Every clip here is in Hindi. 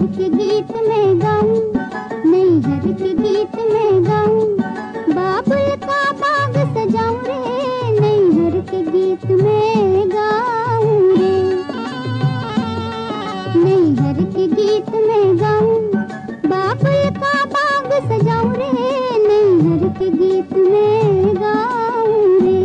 के गीत में गाऊं, नैहर के गीत में गाऊं, बाबुल का बाग सजाऊं रे, नैहर के गीत में गाऊं रे, नैहर के गीत में गाऊं, बाबुल का बाग सजाऊं रे, नैहर के गीत में गाऊं रे।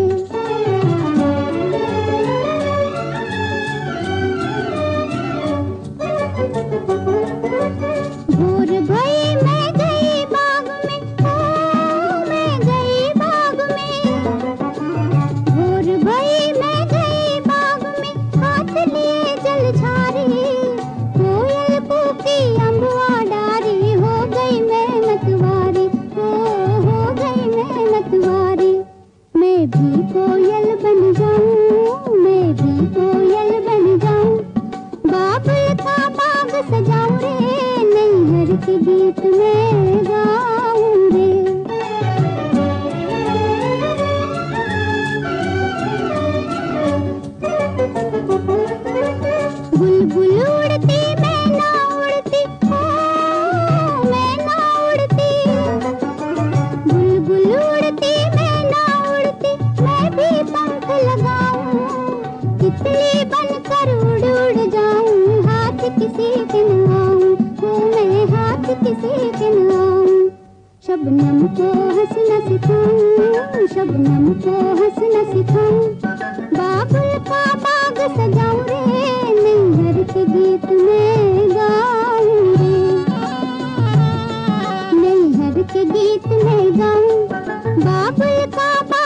भोर भई मैं गई बाग में, ओ मैं गई बाग में, भोर भई मैं गई बाग में, हाथ लिए जल झारी, कोयल कूकी अम्बुआ डारी, हो गई मैं मतवारी, हो गई मैं मतवारी। मैं भी कोयल बन जाऊं, मैं भी कोयल बन जाऊं, बाबुल का बाग सजाऊं रे, नैहर के गीत में गाऊं रे। बुलबुल उड़ती मैं ना उड़ती, ओ मैं ना उड़ती, बुलबुल उड़ती मैं ना उड़ती, मैं भी पंख लगाऊं, तितली बनकर उड़ उड़ जाऊं, हाथ किसी के न आऊं, हो मैं हाथ किसी के न आऊं। शबनम को हंसना सिखाऊं, शबनम को हंसना सिखाऊं, बाबुल का बाग सजाऊं रे, नैहर के गीत में गाऊं रे, नैहर के गीत में गाऊं, बाबुल का